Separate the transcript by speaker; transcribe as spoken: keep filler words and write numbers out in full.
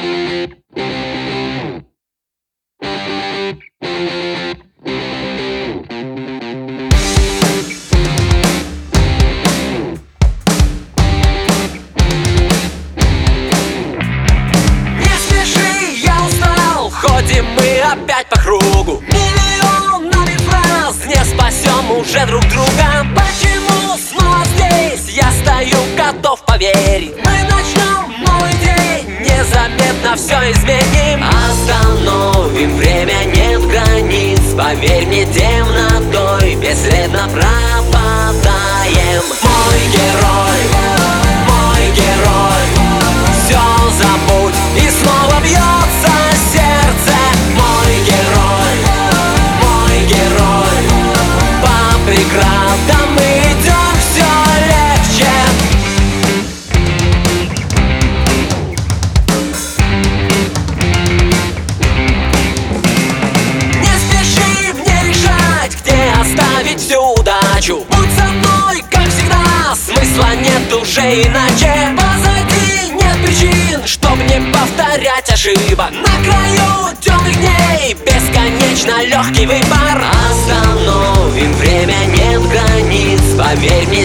Speaker 1: Ходим мы опять по кругу, миллионами фраз, не спасем уже друг друга. Почему снова здесь? Я стою, готов поверить. Мы начнем новый день, незаметно все изменим. Остановим время, нет границ. Поверь мне, темнотой бесследно пропадаем. Мой герой, мой герой, все забудь, и снова бьется сердце. Мой герой, мой герой, по преградам идем все легче. Не спеши мне решать, где оставить всю удачу. Будь со мной, как всегда, смысла нет уже иначе. Позади нет причин, чтоб не повторять ошибок. На краю темных дней бесконечно легкий выбор. Остановим время, нет границ. Поверь мне,